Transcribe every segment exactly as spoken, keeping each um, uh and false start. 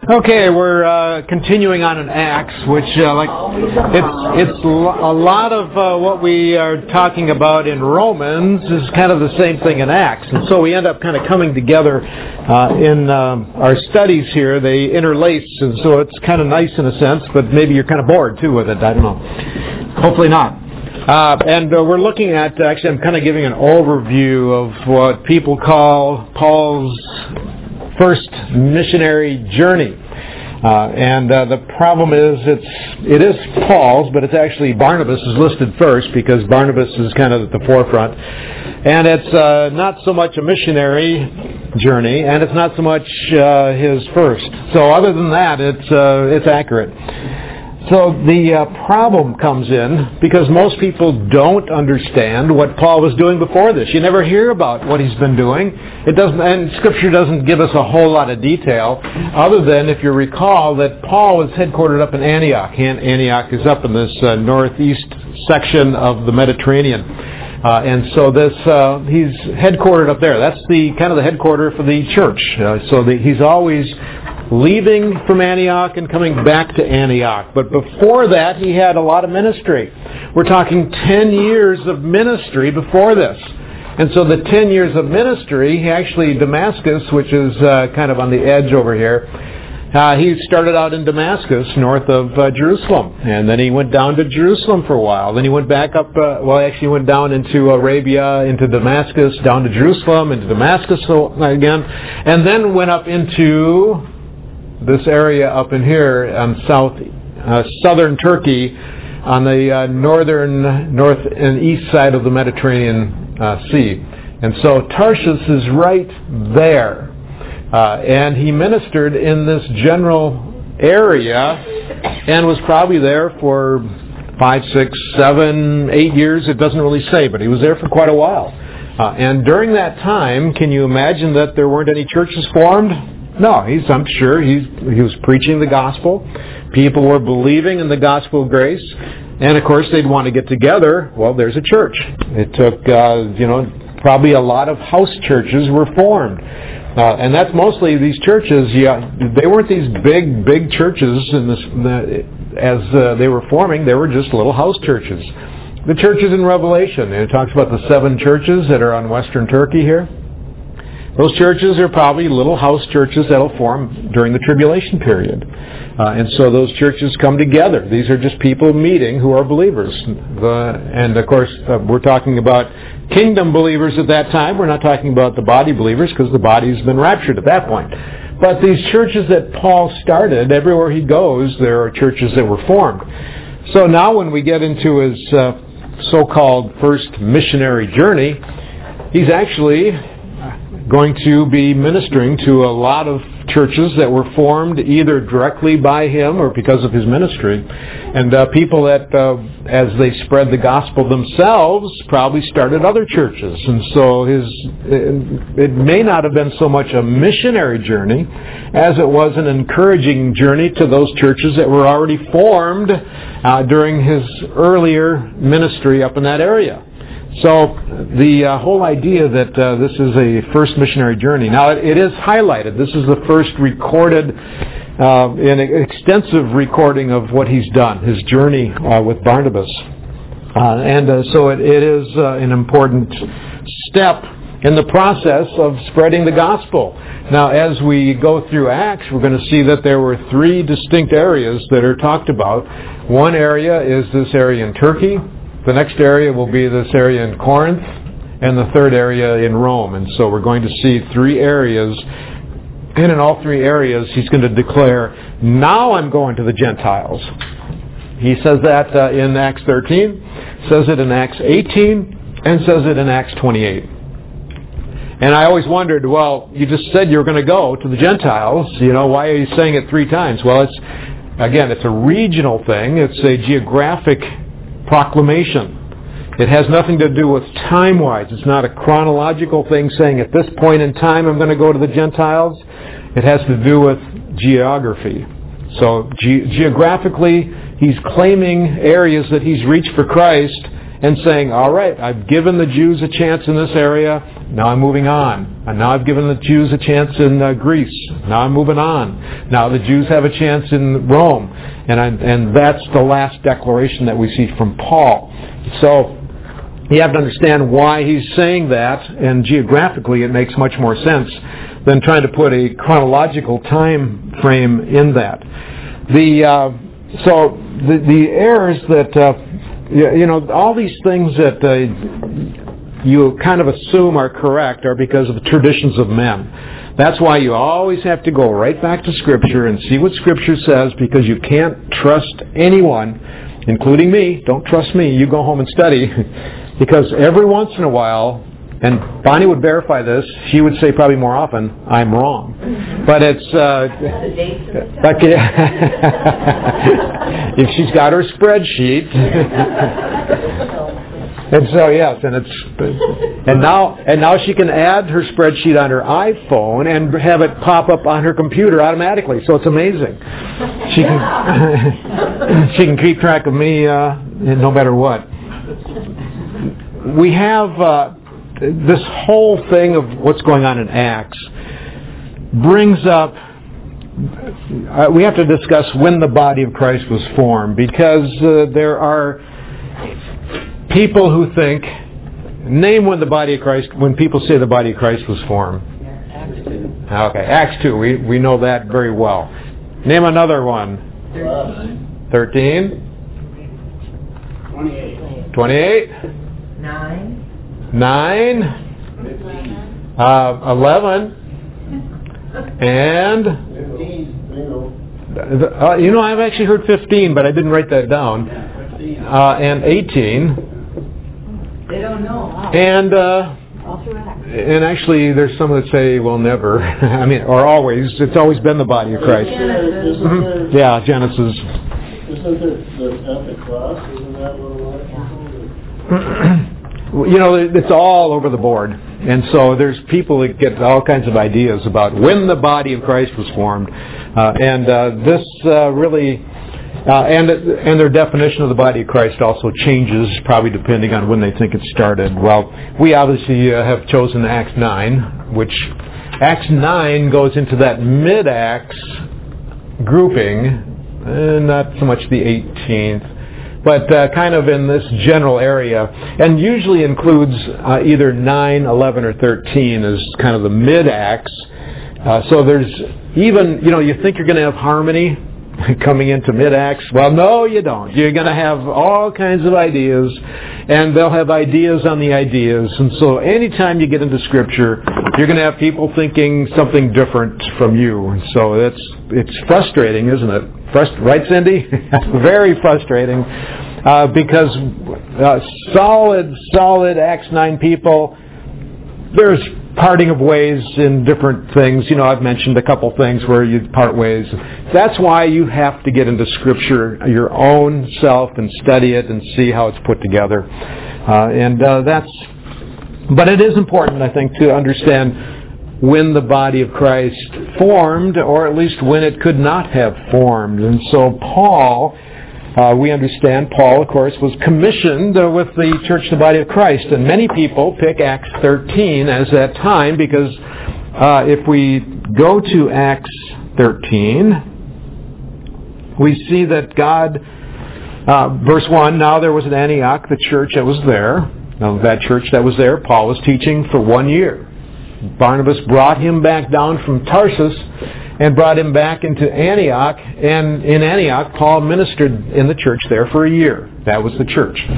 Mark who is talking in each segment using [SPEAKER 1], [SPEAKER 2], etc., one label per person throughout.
[SPEAKER 1] Okay, we're uh, continuing on in Acts, which uh, like it's it's a lot of uh, what we are talking about in Romans is kind of the same thing in Acts, and so we end up kind of coming together uh, in um, our studies here. They interlace, and so it's kind of nice in a sense, but maybe you're kind of bored too with it. I don't know. Hopefully not. Uh, and uh, we're looking at actually, I'm kind of giving an overview of what people call Paul's first missionary journey. Uh, and uh, the problem is it's it is Paul's, but it's actually Barnabas is listed first because Barnabas is kind of at the forefront. And it's uh, not so much a missionary journey, and it's not so much uh, his first. So other than that, it's uh, it's accurate. So the uh, problem comes in because most people don't understand what Paul was doing before this. You never hear about what he's been doing. It doesn't, and Scripture doesn't give us a whole lot of detail, other than if you recall that Paul was headquartered up in Antioch. And Antioch is up in this uh, northeast section of the Mediterranean. Uh, and so this uh, he's headquartered up there. That's the kind of the headquarter for the church. Uh, so the, he's always leaving from Antioch and coming back to Antioch. But before that, he had a lot of ministry. We're talking ten years of ministry before this. And so the ten years of ministry, actually Damascus, which is uh, kind of on the edge over here, uh, he started out in Damascus, north of uh, Jerusalem. And then he went down to Jerusalem for a while. Then he went back up, uh, well, actually went down into Arabia, into Damascus, down to Jerusalem, into Damascus again, and then went up into this area up in here on south, uh, southern Turkey, on the uh, northern, north and east side of the Mediterranean uh, Sea. And so Tarshish is right there. Uh, and he ministered in this general area and was probably there for five, six, seven, eight years. It doesn't really say, but he was there for quite a while. Uh, and during that time, can you imagine that there weren't any churches formed? No, he's, I'm sure he's, he was preaching the gospel. People were believing in the gospel of grace. And of course, they'd want to get together. Well, there's a church. It took, uh, you know, probably a lot of house churches were formed. Uh, and that's mostly these churches, yeah, they weren't these big, big churches in this, the, as uh, they were forming. They were just little house churches. The churches in Revelation, it talks about the seven churches that are on western Turkey here. Those churches are probably little house churches that will form during the tribulation period. Uh, and so those churches come together. These are just people meeting who are believers. The, and of course, uh, we're talking about kingdom believers at that time. We're not talking about the body believers because the body's been raptured at that point. But these churches that Paul started, everywhere he goes, there are churches that were formed. So now when we get into his uh, so-called first missionary journey, he's actually going to be ministering to a lot of churches that were formed either directly by him or because of his ministry. And uh, people that, uh, as they spread the gospel themselves, probably started other churches. And so his it, it may not have been so much a missionary journey as it was an encouraging journey to those churches that were already formed uh, during his earlier ministry up in that area. So the uh, whole idea that uh, this is a first missionary journey. Now it, it is highlighted. This is the first recorded, uh, an extensive recording of what he's done, his journey uh, with Barnabas. Uh, and uh, so it, it is uh, an important step in the process of spreading the gospel. Now as we go through Acts, we're going to see that there were three distinct areas that are talked about. One area is this area in Turkey. The next area will be this area in Corinth, and the third area in Rome. And so we're going to see three areas, and in all three areas he's going to declare, now I'm going to the Gentiles. He says that uh, in Acts thirteen, says it in Acts eighteen, and says it in Acts twenty-eight. And I always wondered, well, you just said you were going to go to the Gentiles, you know, why are you saying it three times? Well, it's, again, it's a regional thing. It's a geographic proclamation. It has nothing to do with time-wise. It's not a chronological thing saying at this point in time I'm going to go to the Gentiles. It has to do with geography. So ge- geographically, he's claiming areas that he's reached for Christ and saying, all right, I've given the Jews a chance in this area. Now I'm moving on. And now I've given the Jews a chance in uh, Greece. Now I'm moving on. Now the Jews have a chance in Rome. And, I, and that's the last declaration that we see from Paul. So you have to understand why he's saying that, and geographically it makes much more sense than trying to put a chronological time frame in that. The uh, so the, the errors that uh, you know, all these things that uh, you kind of assume are correct are because of the traditions of men. That's why you always have to go right back to Scripture and see what Scripture says, because you can't trust anyone, including me. Don't trust me. You go home and study. Because every once in a while, and Bonnie would verify this, she would say probably more often, I'm wrong. But it's, uh, like, if she's got her spreadsheet. And so, yes, and it's, and now, and now she can add her spreadsheet on her iPhone and have it pop up on her computer automatically. So it's amazing. She can, she can keep track of me, uh, no matter what. We have uh, this whole thing of what's going on in Acts brings up, uh, we have to discuss when the body of Christ was formed, because uh, there are people who think, name when the body of Christ, when people say the body of Christ was formed.
[SPEAKER 2] Acts two.
[SPEAKER 1] Okay, Acts two, we, we know that very well. Name another one. Thirteen.
[SPEAKER 2] Twenty-eight.
[SPEAKER 1] Twenty-eight.
[SPEAKER 2] Nine.
[SPEAKER 1] Nine. Uh, eleven. And uh, you know, I've actually heard fifteen, but I didn't write that down. Uh, and eighteen.
[SPEAKER 2] They don't know.
[SPEAKER 1] And uh, and actually, there's some that say, well, never. I mean, or always. It's always been the body of Christ. Mm-hmm. Yeah, Genesis.
[SPEAKER 3] Isn't it the, at the cross? Isn't that what a lot of people
[SPEAKER 1] You know, it's all over the board. And so there's people that get all kinds of ideas about when the body of Christ was formed. Uh, and uh, this uh, really, uh, and and their definition of the body of Christ also changes, probably depending on when they think it started. Well, we obviously uh, have chosen Acts nine, which Acts nine goes into that mid-Acts grouping, and not so much the eighteenth. But uh, kind of in this general area, and usually includes uh, either nine, eleven, or thirteen as kind of the mid-acts. Uh, so there's even, you know, you think you're going to have harmony coming into mid-acts. Well, no, you don't. You're going to have all kinds of ideas, and they'll have ideas on the ideas. And so anytime you get into Scripture, you're going to have people thinking something different from you. So that's it's frustrating, isn't it? Frust- right, Cindy? Very frustrating, uh, because uh, solid, solid Acts nine people, there's parting of ways in different things. You know, I've mentioned a couple things where you part ways. That's why you have to get into Scripture your own self and study it and see how it's put together. Uh, and uh, that's, but it is important, I think, to understand when the body of Christ formed, or at least when it could not have formed. And so Paul, uh, we understand Paul, of course, was commissioned uh, with the church, the body of Christ. And many people pick Acts thirteen as that time because uh, if we go to Acts thirteen, we see that God, uh, verse one, now there was at Antioch the church that was there. Now that church that was there, Paul was teaching for one year. Barnabas brought him back down from Tarsus and brought him back into Antioch. And in Antioch, Paul ministered in the church there for a year. That was the church.
[SPEAKER 4] Is it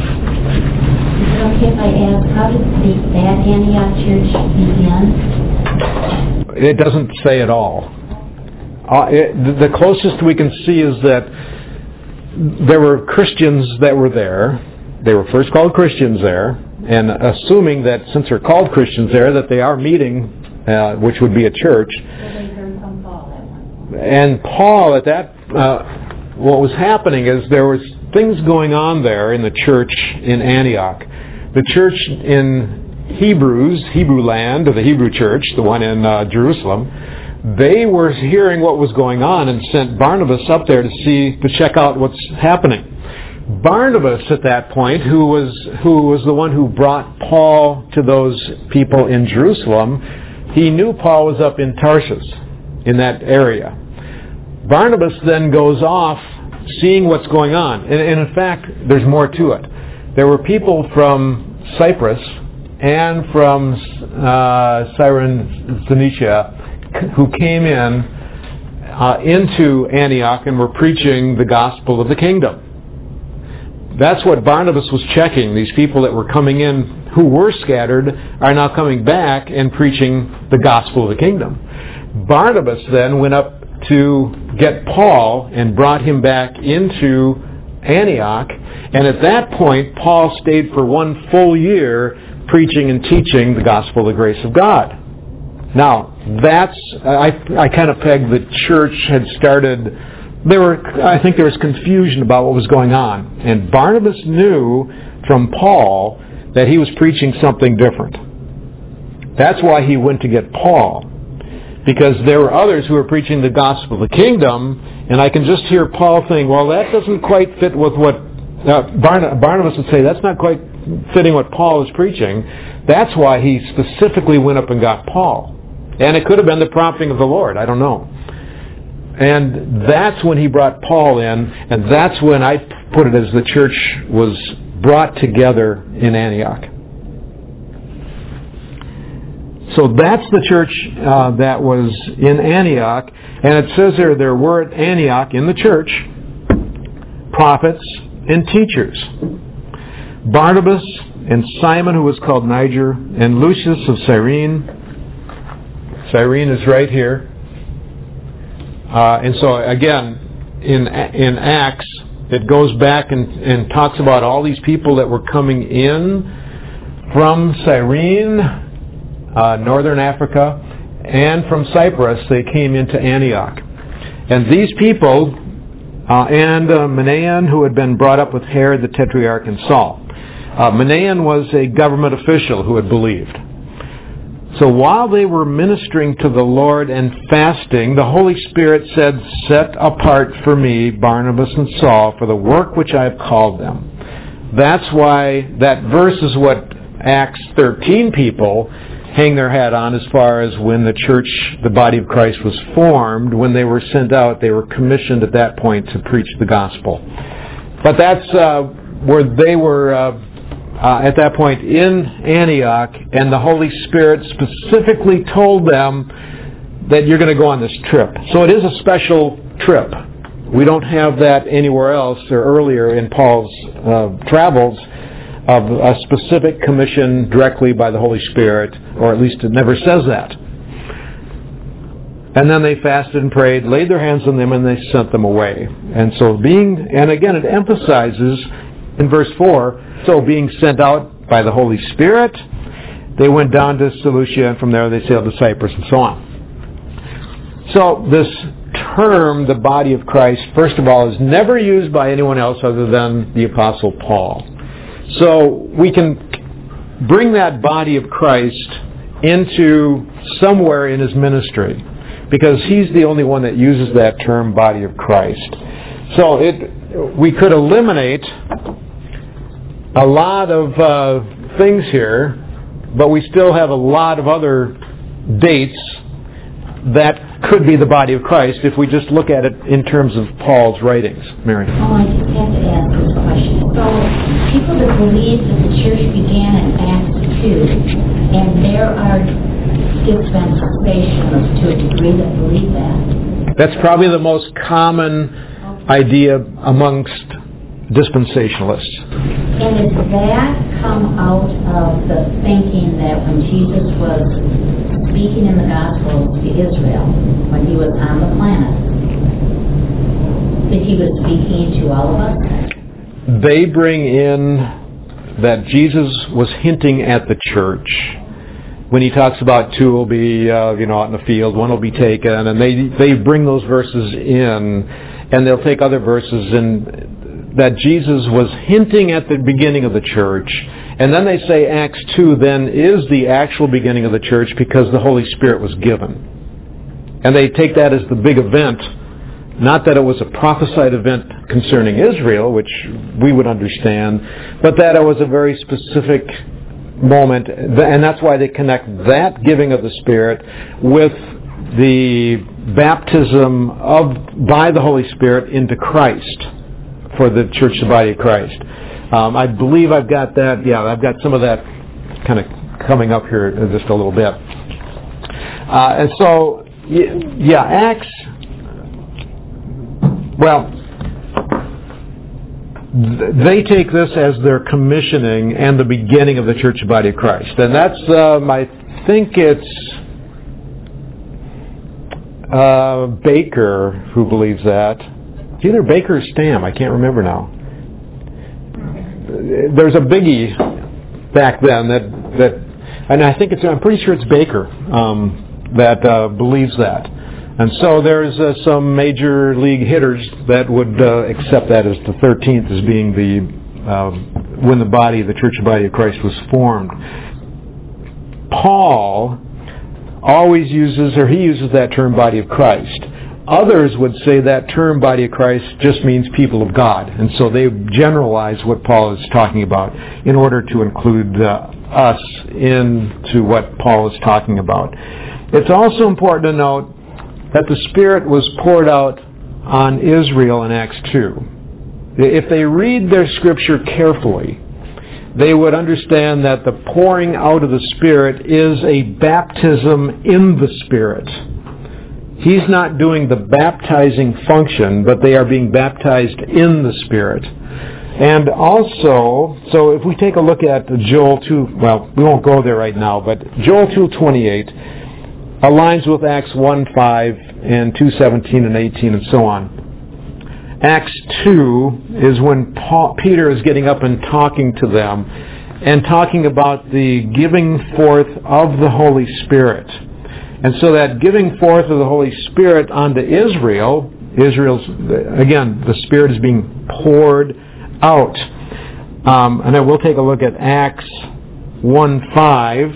[SPEAKER 4] okay if I ask, how did the, that Antioch church begin?
[SPEAKER 1] It doesn't say at all. Uh, it, the closest we can see is that there were Christians that were there. They were first called Christians there. And assuming that since they're called Christians there, that they are meeting, uh, which would be a church. And Paul, at that, uh, what was happening is there was things going on there in the church in Antioch. The church in Hebrews, Hebrew land, or the Hebrew church, the one in uh, Jerusalem, they were hearing what was going on and sent Barnabas up there to see, to check out what's happening. Barnabas at that point, who was who was the one who brought Paul to those people in Jerusalem, he knew Paul was up in Tarsus, in that area. Barnabas then goes off seeing what's going on. And, and in fact, there's more to it. There were people from Cyprus and from uh, Cyrene, Phoenicia, who came in uh, into Antioch and were preaching the gospel of the kingdom. That's what Barnabas was checking. These people that were coming in who were scattered are now coming back and preaching the gospel of the kingdom. Barnabas then went up to get Paul and brought him back into Antioch. And at that point, Paul stayed for one full year preaching and teaching the gospel of the grace of God. Now, that's, I, I kind of pegged the church had started, there were, I think there was confusion about what was going on. And Barnabas knew from Paul that he was preaching something different. That's why he went to get Paul. Because there were others who were preaching the gospel of the kingdom, and I can just hear Paul saying, well, that doesn't quite fit with what uh, Barn- Barnabas would say, that's not quite fitting what Paul is preaching. That's why he specifically went up and got Paul. And it could have been the prompting of the Lord, I don't know. And that's when he brought Paul in, and that's when I put it as the church was brought together in Antioch. So that's the church uh, that was in Antioch. And it says there, there were at Antioch in the church prophets and teachers. Barnabas and Simon, who was called Niger, and Lucius of Cyrene. Cyrene is right here. Uh, and so again, in in Acts, it goes back and, and talks about all these people that were coming in from Cyrene, Uh, northern Africa, and from Cyprus. They came into Antioch. And these people, uh, and uh, Manaen, who had been brought up with Herod the Tetrarch and Saul. Uh, Manaen was a government official who had believed. So while they were ministering to the Lord and fasting, the Holy Spirit said, "Set apart for me Barnabas and Saul for the work which I have called them." That's why that verse is what Acts thirteen people hang their hat on as far as when the church, the body of Christ, was formed. When they were sent out, they were commissioned at that point to preach the gospel. But that's uh, where they were uh, uh, at that point in Antioch, and the Holy Spirit specifically told them that you're going to go on this trip. So it is a special trip. We don't have that anywhere else or earlier in Paul's uh, travels, of a specific commission directly by the Holy Spirit, or at least it never says that. And then they fasted and prayed, laid their hands on them, and they sent them away. And so being, and again it emphasizes in verse four, so being sent out by the Holy Spirit, they went down to Seleucia, and from there they sailed to Cyprus, and so on. So this term, the body of Christ, first of all, is never used by anyone else other than the Apostle Paul. So we can bring that body of Christ into somewhere in his ministry, because he's the only one that uses that term, body of Christ. So it, we could eliminate a lot of uh, things here, but we still have a lot of other dates that could be the body of Christ if we just look at it in terms of Paul's writings. Mary?
[SPEAKER 4] Oh, I just have to ask this question. So, people that believe that the church began in Acts two, and there are dispensationalists to a degree that believe that.
[SPEAKER 1] That's probably the most common idea amongst dispensationalists.
[SPEAKER 4] And does that come out of the thinking that when Jesus was speaking in the gospel to Israel, when he was on the planet, that he was speaking to all of us?
[SPEAKER 1] They bring in that Jesus was hinting at the church when he talks about two will be, uh, you know, out in the field, one will be taken, and they they bring those verses in, and they'll take other verses in that Jesus was hinting at the beginning of the church, and then they say Acts two then is the actual beginning of the church because the Holy Spirit was given. And they take that as the big event Not that it was a prophesied event concerning Israel, which we would understand, but that it was a very specific moment, and that's why they connect that giving of the Spirit with the baptism of by the Holy Spirit into Christ for the church, the body of Christ. Um, I believe I've got that. Yeah, I've got some of that kind of coming up here in just a little bit. Uh, and so, yeah, Acts. Well, they take this as their commissioning and the beginning of the church body of Christ. And that's, um, I think it's uh, Baker who believes that. It's either Baker or Stam, I can't remember now. There's a biggie back then that, that and I think it's, I'm pretty sure it's Baker um, that uh, believes that. And so there's uh, some major league hitters that would uh, accept that as the thirteenth as being the uh, when the body, the church body of Christ was formed. Paul always uses, or he uses that term body of Christ. Others would say that term body of Christ just means people of God. And so they generalize what Paul is talking about in order to include uh, us into what Paul is talking about. It's also important to note that the Spirit was poured out on Israel in Acts two. If they read their Scripture carefully, they would understand that the pouring out of the Spirit is a baptism in the Spirit. He's not doing the baptizing function, but they are being baptized in the Spirit. And also, so if we take a look at Joel two, well, we won't go there right now, but Joel two twenty-eight aligns with Acts one five and two seventeen and eighteen and so on. Acts two is when Paul, Peter is getting up and talking to them and talking about the giving forth of the Holy Spirit. And so that giving forth of the Holy Spirit onto Israel, Israel's, again, the Spirit is being poured out. Um, and then we'll take a look at Acts one five,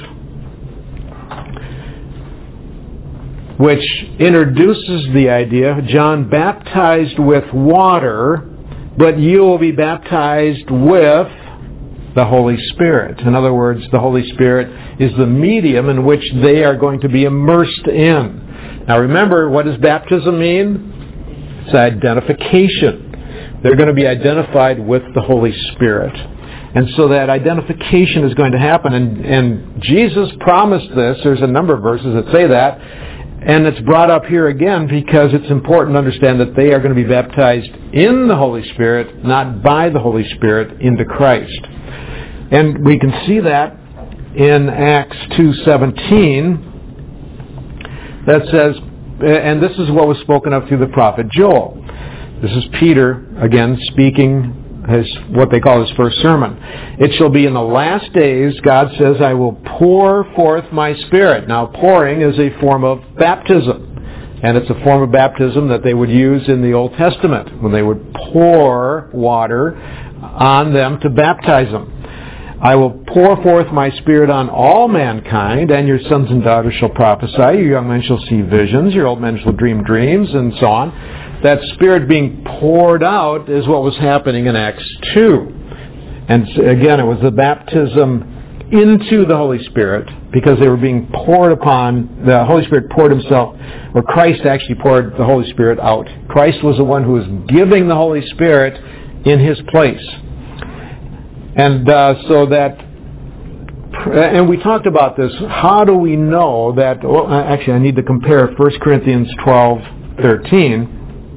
[SPEAKER 1] which introduces the idea, John baptized with water, but you will be baptized with the Holy Spirit. In other words, the Holy Spirit is the medium in which they are going to be immersed in. Now remember, what does baptism mean? It's identification. They're going to be identified with the Holy Spirit. And so that identification is going to happen. And, and Jesus promised this. There's a number of verses that say that. And it's brought up here again because it's important to understand that they are going to be baptized in the Holy Spirit, not by the Holy Spirit, into Christ. And we can see that in Acts two seventeen. That says, and this is what was spoken of through the prophet Joel. This is Peter, again, speaking his, what they call his first sermon. It shall be in the last days, God says, I will pour forth my Spirit. Now, pouring is a form of baptism. And it's a form of baptism that they would use in the Old Testament, when they would pour water on them to baptize them. I will pour forth my Spirit on all mankind, and your sons and daughters shall prophesy, your young men shall see visions, your old men shall dream dreams, and so on. That Spirit being poured out is what was happening in Acts two. And again, it was the baptism into the Holy Spirit, because they were being poured upon, the Holy Spirit poured himself, or Christ actually poured the Holy Spirit out. Christ was the one who was giving the Holy Spirit in his place. And uh, so that, and we talked about this, how do we know that, well, actually I need to compare First Corinthians twelve thirteen.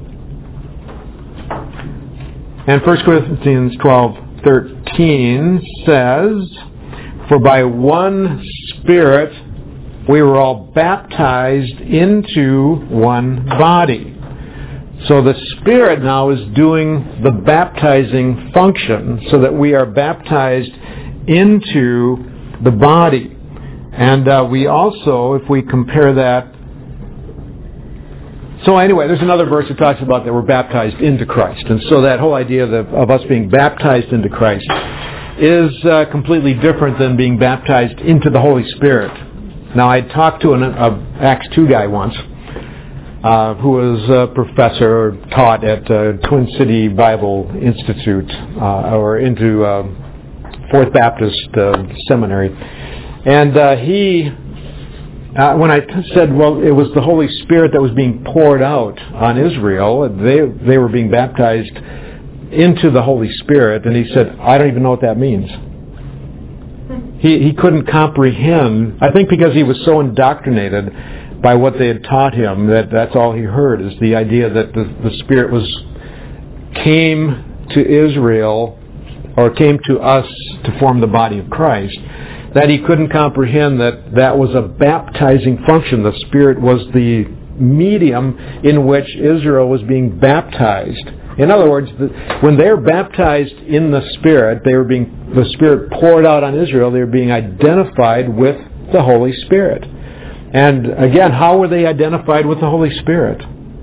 [SPEAKER 1] And First Corinthians twelve thirteen says, for by one Spirit we were all baptized into one body. So the Spirit now is doing the baptizing function so that we are baptized into the body. And uh, we also, if we compare that, so anyway, there's another verse that talks about that we're baptized into Christ. And so that whole idea of, of us being baptized into Christ is uh, completely different than being baptized into the Holy Spirit. Now, I talked to an uh, Acts two guy once, uh, who was a professor, taught at uh, Twin City Bible Institute, uh, or into uh, Fourth Baptist uh, Seminary. And uh, he, uh, when I t- said, well, it was the Holy Spirit that was being poured out on Israel, they they were being baptized into the Holy Spirit, and he said, I don't even know what that means. He he couldn't comprehend, I think because he was so indoctrinated by what they had taught him, that that's all he heard, is the idea that the, the Spirit was came to Israel, or came to us to form the body of Christ, that he couldn't comprehend that that was a baptizing function. The Spirit was the medium in which Israel was being baptized. In other words, the, when they were baptized in the Spirit, they were being the Spirit poured out on Israel. They were being identified with the Holy Spirit. And again, how were they identified with the Holy Spirit?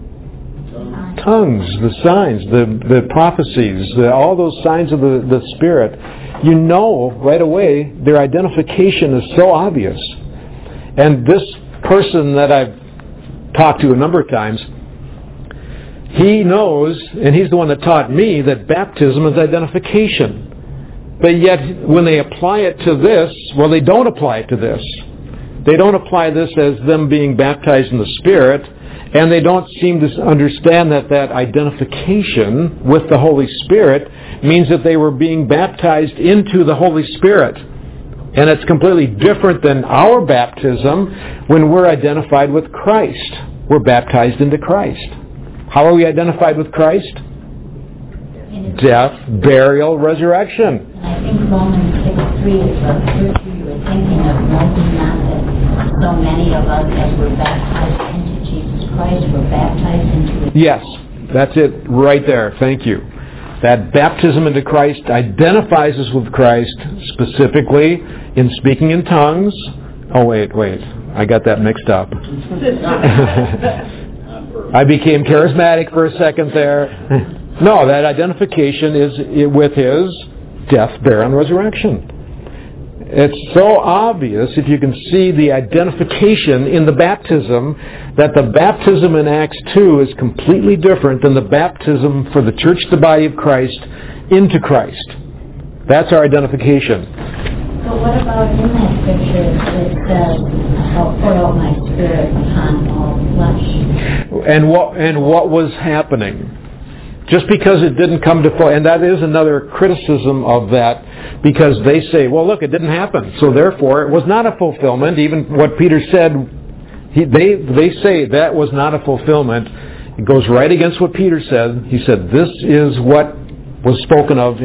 [SPEAKER 1] Tongues, the signs, the the prophecies, the, all those signs of the, the Spirit. You know right away their identification is so obvious. And this person that I've talked to a number of times, he knows, and he's the one that taught me, that baptism is identification. But yet, when they apply it to this, well, they don't apply it to this. They don't apply this as them being baptized in the Spirit, and they don't seem to understand that that identification with the Holy Spirit means that they were being baptized into the Holy Spirit. And it's completely different than our baptism when we're identified with Christ. We're baptized into Christ. How are we identified with Christ? Death, burial, resurrection.
[SPEAKER 4] And I think Romans six three is what scripture you were thinking of, noting not that so many of us as were baptized into Jesus Christ were baptized into His.
[SPEAKER 1] Yes, that's it right there. Thank you. That baptism into Christ identifies us with Christ specifically in speaking in tongues. Oh, wait, wait. I got that mixed up. I became charismatic for a second there. No, that identification is with His death, burial, and resurrection. It's so obvious if you can see the identification in the baptism that the baptism in Acts two is completely different than the baptism for the church, the body of Christ, into Christ. That's our identification.
[SPEAKER 4] But what about in that scripture that says, I'll pour out my Spirit upon all flesh?
[SPEAKER 1] And what, and what was happening? Just because it didn't come to full, and that is another criticism of that, because they say, well, look, it didn't happen, so therefore it was not a fulfillment. Even what Peter said, he, they they say that was not a fulfillment. It goes right against what Peter said. He said, this is what was spoken of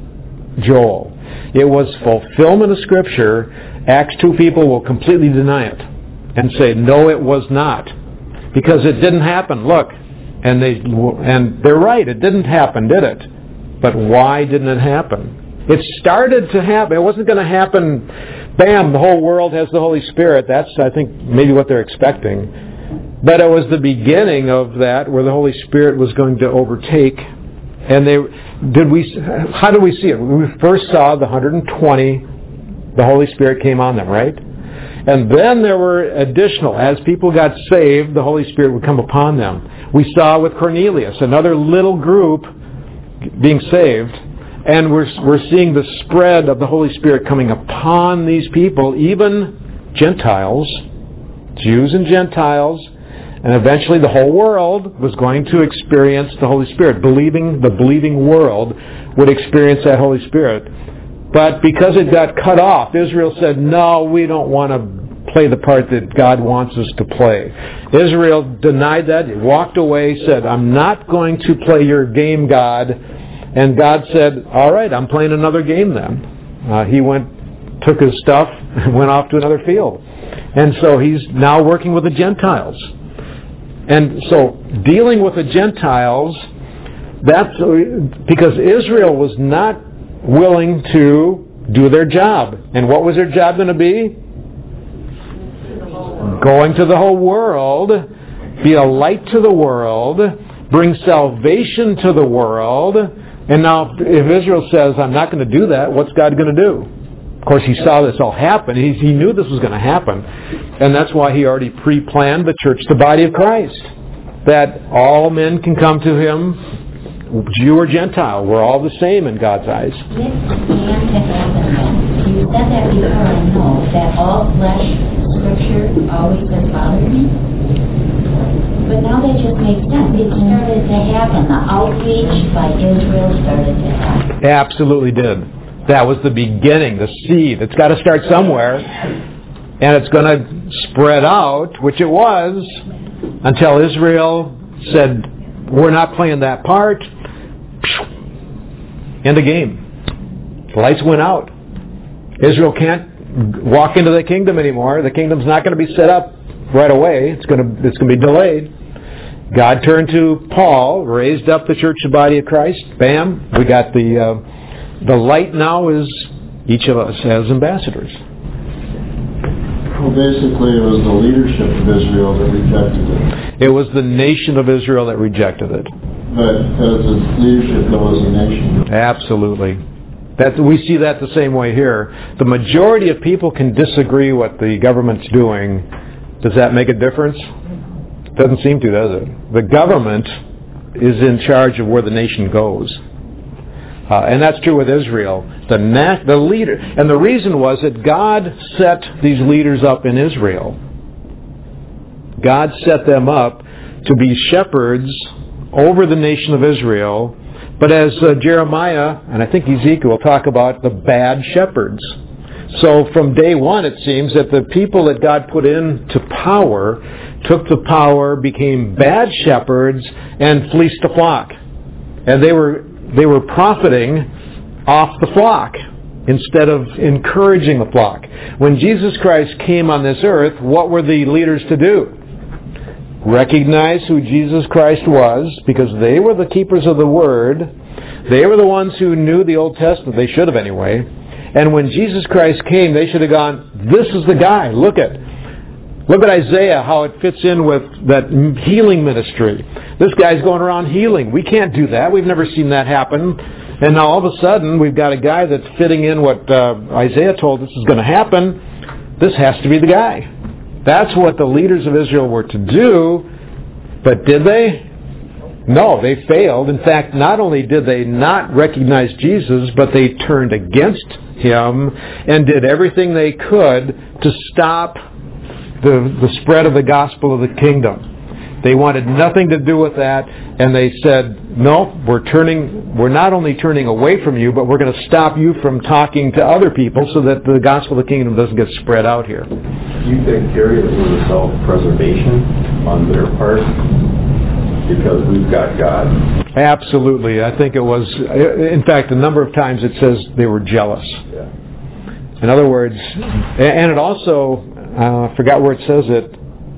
[SPEAKER 1] in Joel. It was fulfillment of Scripture. Acts two people will completely deny it and say, no, it was not, because it didn't happen. Look. And they and they're right, it didn't happen, did it? But why didn't it happen? It started to happen. It wasn't going to happen, bam, the whole world has the Holy Spirit. That's, I think, maybe what they're expecting. But it was the beginning of that, where the Holy Spirit was going to overtake. And they did we? How do we see it? We first saw the one hundred twenty, the Holy Spirit came on them, right? And then there were additional, as people got saved, the Holy Spirit would come upon them. We saw with Cornelius, another little group being saved, and we're we're seeing the spread of the Holy Spirit coming upon these people, even Gentiles, Jews and Gentiles, and eventually the whole world was going to experience the Holy Spirit. Believing, the believing world would experience that Holy Spirit. But because it got cut off, Israel said, no, we don't want to play the part that God wants us to play. Israel denied that, walked away, said, I'm not going to play your game, God. And God said, all right, I'm playing another game then. Uh, he went, took his stuff, and went off to another field. And so he's now working with the Gentiles. And so dealing with the Gentiles, that's because Israel was not willing to do their job. And what was their job going to be? Going to the whole world, be a light to the world, bring salvation to the world. And now, if Israel says, I'm not going to do that, what's God going to do? Of course, he saw this all happen. He, he knew this was going to happen. And that's why he already pre-planned the church, the body of Christ. that all men can come to Him, Jew or Gentile. We're all the same in God's eyes.
[SPEAKER 4] This began to happen then. You said that before, I know, that all flesh scripture always has bothered me. But now that just makes sense. It started to happen. The outreach by Israel started to happen.
[SPEAKER 1] Absolutely did. That was the beginning, the seed. It's got to start somewhere. And it's going to spread out, which it was, until Israel said, we're not playing that part. End of game. The lights went out. Israel can't walk into the kingdom anymore. The kingdom's not going to be set up right away. It's going to it's going to be delayed. God turned to Paul, raised up the church, the body of Christ. Bam, we got the uh, the light now is each of us as ambassadors.
[SPEAKER 3] Well, basically, it was the leadership of Israel that rejected it.
[SPEAKER 1] It was the nation of Israel that rejected it.
[SPEAKER 3] But as its leadership goes, a nation.
[SPEAKER 1] Absolutely. That we see that the same way here. The majority of people can disagree what the government's doing. Does that make a difference? Doesn't seem to, does it? The government is in charge of where the nation goes. Uh, and that's true with Israel. The, nat- the leader, and the reason was that God set these leaders up in Israel. God set them up to be shepherds over the nation of Israel. But as uh, Jeremiah, and I think Ezekiel will talk about the bad shepherds. So from day one it seems that the people that God put into power took the power, became bad shepherds, and fleeced the flock. And they were they were profiting off the flock instead of encouraging the flock. When Jesus Christ came on this earth, what were the leaders to do? Recognize who Jesus Christ was, because they were the keepers of the Word. They were the ones who knew the Old Testament. They should have anyway. And when Jesus Christ came, they should have gone, this is the guy. Look at Look at Isaiah, how it fits in with that healing ministry. This guy's going around healing. We can't do that. We've never seen that happen. And now all of a sudden, we've got a guy that's fitting in what uh, Isaiah told us is going to happen. This has to be the guy. That's what the leaders of Israel were to do. But did they? No, they failed. In fact, not only did they not recognize Jesus, but they turned against Him and did everything they could to stop the, the spread of the gospel of the kingdom. They wanted nothing to do with that, and they said, no, we're turning, we're not only turning away from you, but we're going to stop you from talking to other people so that the gospel of the kingdom doesn't get spread out here.
[SPEAKER 5] Do you think, Gary, it was a self-preservation on their part? Because we've got God.
[SPEAKER 1] Absolutely. I think it was, in fact, a number of times it says they were jealous.
[SPEAKER 5] Yeah.
[SPEAKER 1] In other words, and it also, uh, I forgot where it says it,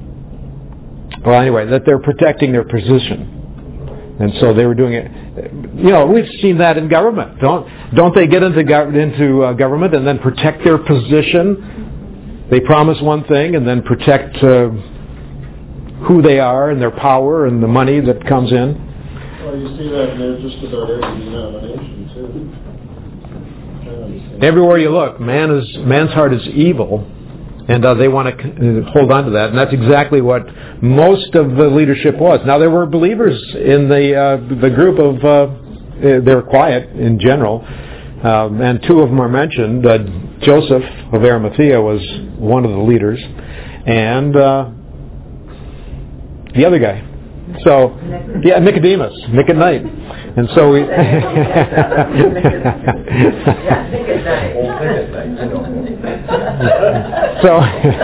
[SPEAKER 1] well, anyway, that they're protecting their position. And so they were doing it. You know, we've seen that in government. Don't don't they get into, gov- into uh, government and then protect their position? They promise one thing and then protect uh, who they are and their power and the money that comes in.
[SPEAKER 3] Well, you see that in just about every denomination, too.
[SPEAKER 1] Everywhere you look, man is man's heart is evil. And uh, they want to hold on to that. And that's exactly what most of the leadership was. Now, there were believers in the uh, the group of, uh, they were quiet in general. Um, and two of them are mentioned. Uh, Joseph of Arimathea was one of the leaders. And uh, the other guy. So, yeah, Nicodemus, Nick at night. And so we... so,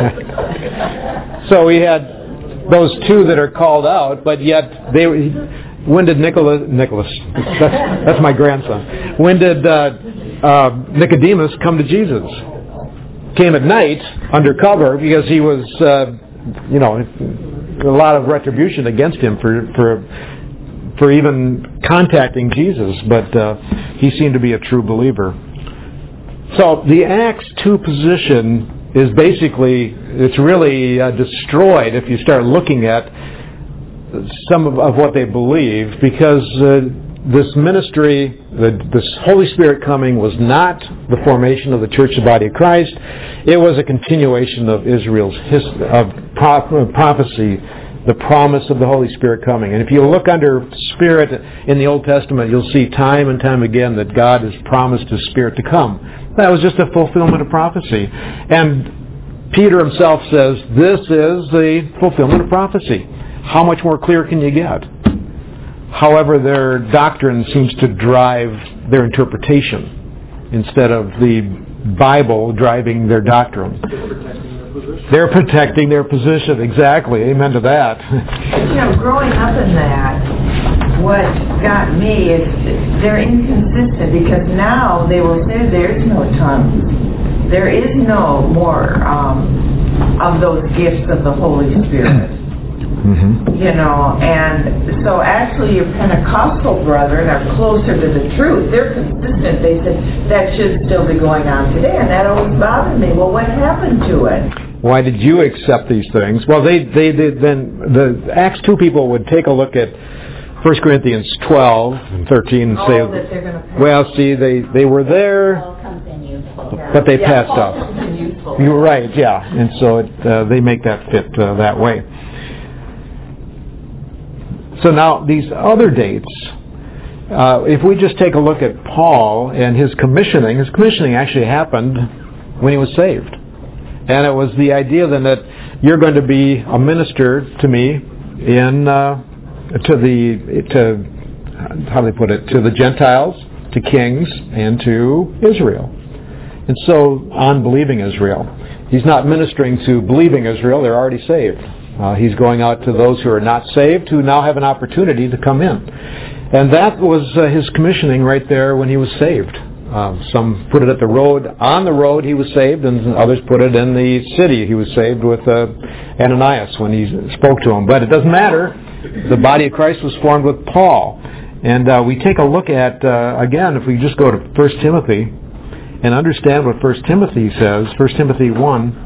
[SPEAKER 1] so we had those two that are called out, but yet they... When did Nicholas... Nicholas, that's, that's my grandson. When did uh, uh, Nicodemus come to Jesus? Came at night, undercover, because he was, uh, you know... a lot of retribution against him for for for even contacting Jesus, but uh, he seemed to be a true believer. So the Acts two position is basically, it's really uh, destroyed if you start looking at some of, of what they believe, because uh, this ministry, the, this Holy Spirit coming, was not the formation of the church, the body of Christ. It was a continuation of Israel's history, of pro- prophecy the promise of the Holy Spirit coming. And if you look under Spirit in the Old Testament, you'll see time and time again that God has promised His Spirit to come. That was just a fulfillment of prophecy. And Peter himself says, this is the fulfillment of prophecy. How much more clear can you get? However, their doctrine seems to drive their interpretation instead of the Bible driving their doctrine. They're protecting their position. Exactly. Amen to that.
[SPEAKER 2] You know, growing up in that, what got me is they're inconsistent, because now they will say there is no tongues. There is no more um, of those gifts of the Holy Spirit. Mm-hmm. You know, and so actually your Pentecostal brethren are closer to the truth. They're consistent. They said that should still be going on today, and that always bothered me. Well, what happened to it?
[SPEAKER 1] Why did you accept these things? Well, they they did. Then the Acts two people would take a look at First Corinthians twelve and thirteen and
[SPEAKER 2] oh,
[SPEAKER 1] say,
[SPEAKER 2] that they're gonna pass.
[SPEAKER 1] well, see, they they were there, but they
[SPEAKER 2] yeah,
[SPEAKER 1] passed up.
[SPEAKER 2] Useful.
[SPEAKER 1] You were right, yeah, and so it, uh, they make that fit uh, that way. So now these other dates, uh, if we just take a look at Paul and his commissioning, his commissioning actually happened when he was saved. And it was the idea then that you're going to be a minister to me in, uh, to the, to, how do they put it, to the Gentiles, to kings, and to Israel. And so on believing Israel. He's not ministering to believing Israel, they're already saved. Uh, he's going out to those who are not saved, who now have an opportunity to come in. And that was uh, his commissioning right there when he was saved. Uh, some put it at the road. On the road he was saved, and others put it in the city. He was saved with uh, Ananias when he spoke to him. But it doesn't matter. The body of Christ was formed with Paul. And uh, we take a look at, uh, again, if we just go to First Timothy and understand what First Timothy says, First Timothy one,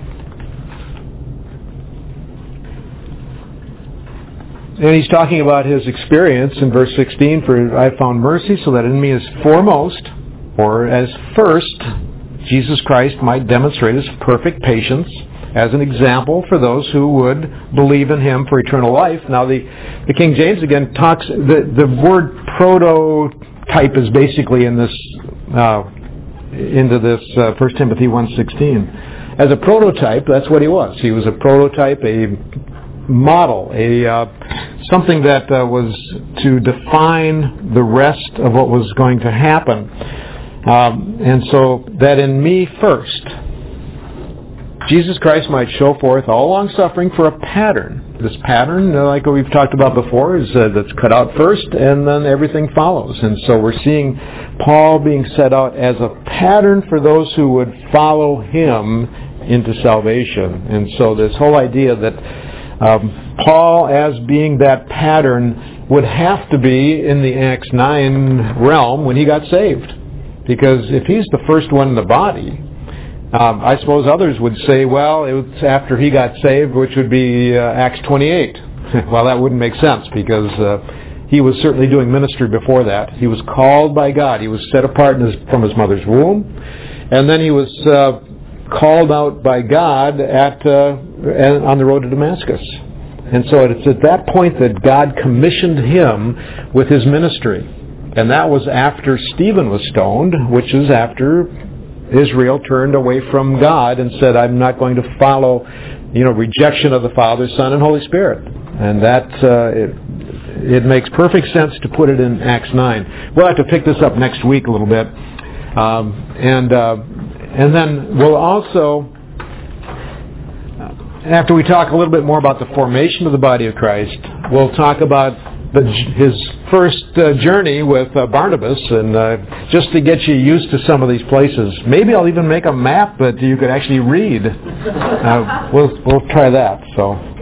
[SPEAKER 1] and he's talking about his experience in verse sixteen, for I found mercy so that in me as foremost, or as first, Jesus Christ might demonstrate his perfect patience as an example for those who would believe in him for eternal life. Now the, the King James again talks, the, the word prototype is basically in this, uh, into this uh, First Timothy one sixteen. As a prototype, that's what he was. He was a prototype, a model, a uh, something that uh, was to define the rest of what was going to happen. Um, and so that in me first, Jesus Christ might show forth all long suffering for a pattern. This pattern, uh, like we've talked about before, is uh, that's cut out first, and then everything follows. And so we're seeing Paul being set out as a pattern for those who would follow him into salvation. And so this whole idea that Um, Paul, as being that pattern, would have to be in the Acts nine realm when he got saved. Because if he's the first one in the body, um, I suppose others would say, well, it was after he got saved, which would be uh, Acts twenty-eight. Well, that wouldn't make sense, because uh, he was certainly doing ministry before that. He was called by God. He was set apart in his, from his mother's womb. And then he was Uh, called out by God at uh, on the road to Damascus. And so it's at that point that God commissioned him with his ministry. And that was after Stephen was stoned, which is after Israel turned away from God and said, I'm not going to follow, you know, rejection of the Father, Son, and Holy Spirit. And that, uh, it, it makes perfect sense to put it in Acts nine. We'll have to pick this up next week a little bit. Um, and uh, And then we'll also, after we talk a little bit more about the formation of the body of Christ, we'll talk about the, his first uh, journey with uh, Barnabas, and uh, just to get you used to some of these places. Maybe I'll even make a map that you could actually read. Uh, we'll we'll try that. So.